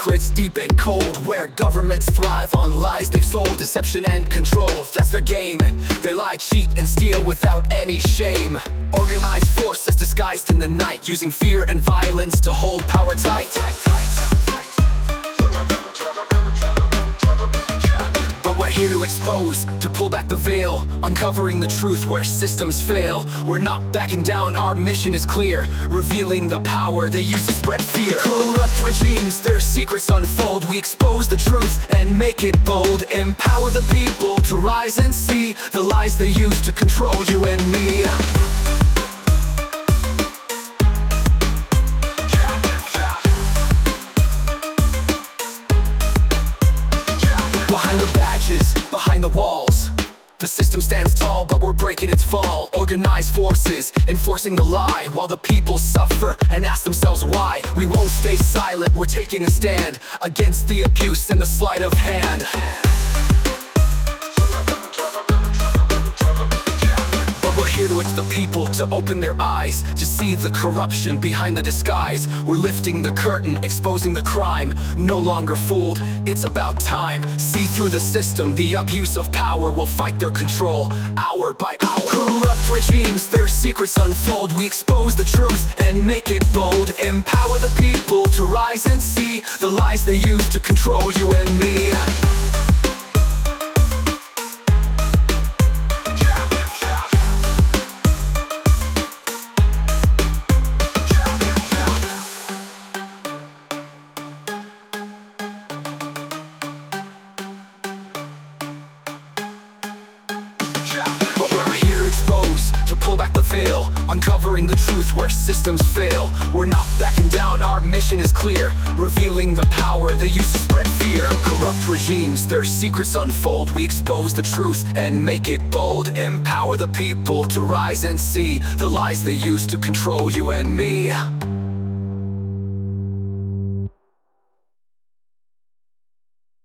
secrets deep and cold, where governments thrive on lies they've sold. Deception and control, that's their game. They lie, cheat, and steal without any shame. Organized forces disguised in the night, using fear and violence to hold power tight. But we're here to expose, to pull back the veil, uncovering the truth where systems fail. We're not backing down, our mission is clear, revealing the power they use to spread fear. Corrupt regimes, their secrets unfold. We expose the truth and make it bold. Empower the people to rise and see the lies they use to control you and me. Behind the badges, behind the walls, the system stands tall, but we're breaking its fall. Organized forces, enforcing the lie, while the people suffer and ask themselves why. We won't stay silent, we're taking a stand against the abuse and the sleight of hand. We're here to urge the people to open their eyes, to see the corruption behind the disguise. We're lifting the curtain, exposing the crime. No longer fooled, it's about time. See through the system, the abuse of power. We'll fight their control, hour by hour. Corrupt regimes, their secrets unfold. We expose the truth and make it bold. Empower the people to rise and see the lies they use to control you and me. But we're here exposed to pull back the veil, uncovering the truth where systems fail. We're not backing down, our mission is clear, revealing the power they use to spread fear. Corrupt regimes, their secrets unfold. We expose the truth and make it bold. Empower the people to rise and see the lies they use to control you and me.